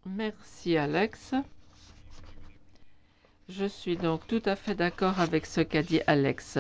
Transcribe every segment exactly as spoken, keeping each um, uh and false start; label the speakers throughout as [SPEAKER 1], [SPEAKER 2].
[SPEAKER 1] Merci Alex. Je suis donc tout à fait d'accord avec ce qu'a dit Alex.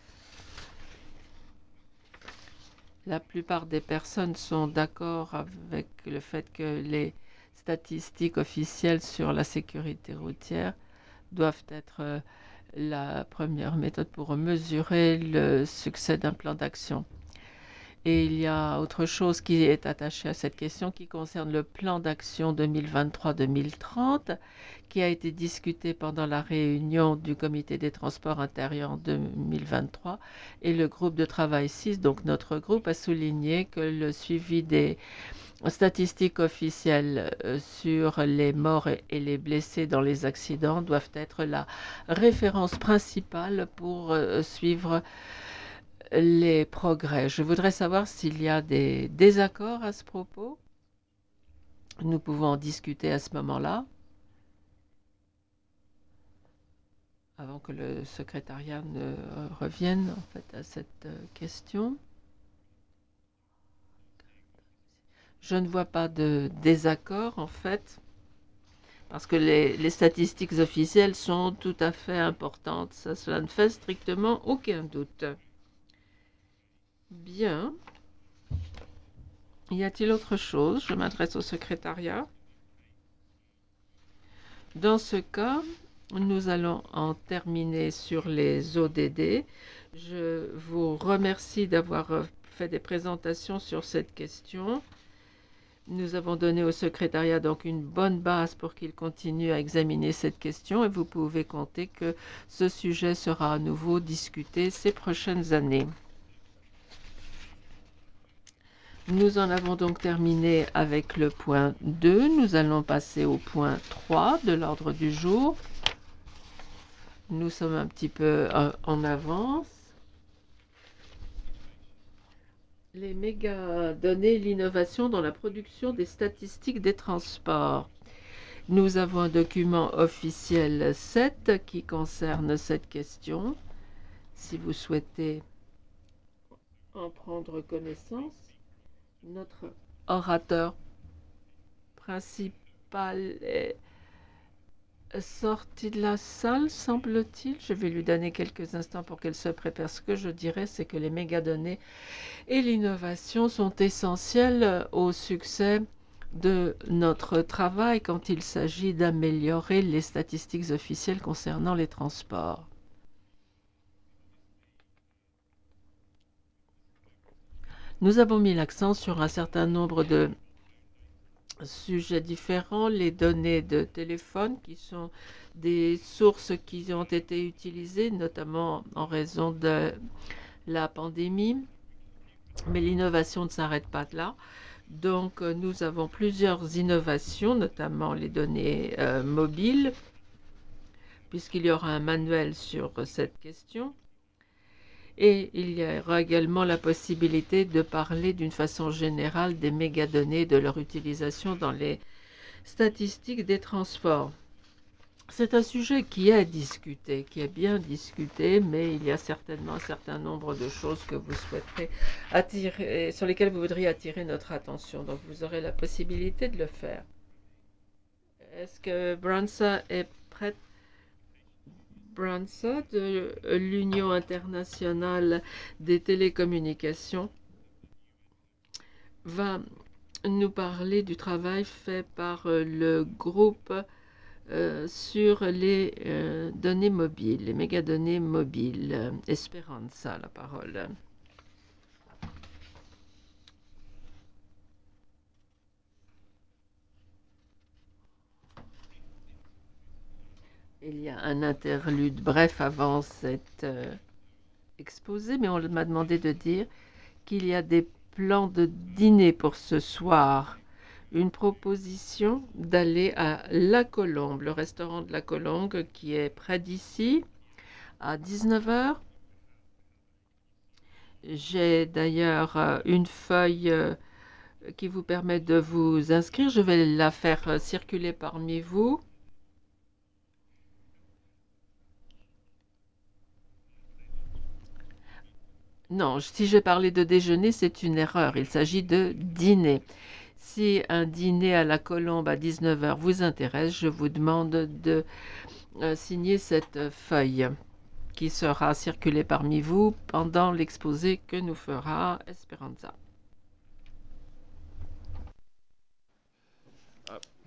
[SPEAKER 1] La plupart des personnes sont d'accord avec le fait que les statistiques officielles sur la sécurité routière doivent être euh, la première méthode pour mesurer le succès d'un plan d'action. Et il y a autre chose qui est attachée à cette question qui concerne le plan d'action deux mille vingt-trois deux mille trente qui a été discuté pendant la réunion du comité des transports intérieurs en deux mille vingt-trois et le groupe de travail six, donc notre groupe, a souligné que le suivi des statistiques officielles euh, sur les morts et les blessés dans les accidents doivent être la référence principale pour euh, suivre les progrès. Je voudrais savoir s'il y a des désaccords à ce propos. Nous pouvons en discuter à ce moment-là, avant que le secrétariat ne revienne en fait à cette euh, question. Je ne vois pas de désaccord en fait, parce que les, les statistiques officielles sont tout à fait importantes. Ça, cela ne fait strictement aucun doute. Bien. Y a-t-il autre chose? Je m'adresse au secrétariat. Dans ce cas, nous allons en terminer sur les O D D. Je vous remercie d'avoir fait des présentations sur cette question. Nous avons donné au secrétariat donc une bonne base pour qu'il continue à examiner cette question et vous pouvez compter que ce sujet sera à nouveau discuté ces prochaines années. Nous en avons donc terminé avec le point deux. Nous allons passer au point trois de l'ordre du jour. Nous sommes un petit peu en avance. Les mégadonnées, l'innovation dans la production des statistiques des transports. Nous avons un document officiel sept qui concerne cette question. Si vous souhaitez en prendre connaissance, notre orateur principal est sorti de la salle, semble-t-il. Je vais lui donner quelques instants pour qu'elle se prépare. Ce que je dirais, c'est que les mégadonnées et l'innovation sont essentielles au succès de notre travail quand il s'agit d'améliorer les statistiques officielles concernant les transports. Nous avons mis l'accent sur un certain nombre de sujets différents, les données de téléphone qui sont des sources qui ont été utilisées notamment en raison de la pandémie, mais l'innovation ne s'arrête pas là. Donc nous avons plusieurs innovations, notamment les données euh, mobiles, puisqu'il y aura un manuel sur cette question. Et il y aura également la possibilité de parler d'une façon générale des mégadonnées et de leur utilisation dans les statistiques des transports. C'est un sujet qui est discuté, qui est bien discuté, mais il y a certainement un certain nombre de choses que vous souhaiterez attirer, sur lesquelles vous voudriez attirer notre attention. Donc vous aurez la possibilité de le faire. Est-ce que Bransa est prête? Bransa de l'Union internationale des télécommunications va nous parler du travail fait par le groupe euh, sur les euh, données mobiles, les mégadonnées mobiles. Esperanza, la parole. Il y a un interlude bref avant cet euh, exposé, mais on m'a demandé de dire qu'il y a des plans de dîner pour ce soir. Une proposition d'aller à La Colombe, le restaurant de La Colombe qui est près d'ici, à dix-neuf heures. J'ai d'ailleurs euh, une feuille euh, qui vous permet de vous inscrire. Je vais la faire euh, circuler parmi vous. Non, si j'ai parlé de déjeuner, c'est une erreur. Il s'agit de dîner. si un dîner à la Colombe à dix-neuf heures vous intéresse, je vous demande de euh, signer cette feuille qui sera circulée parmi vous pendant l'exposé que nous fera Esperanza.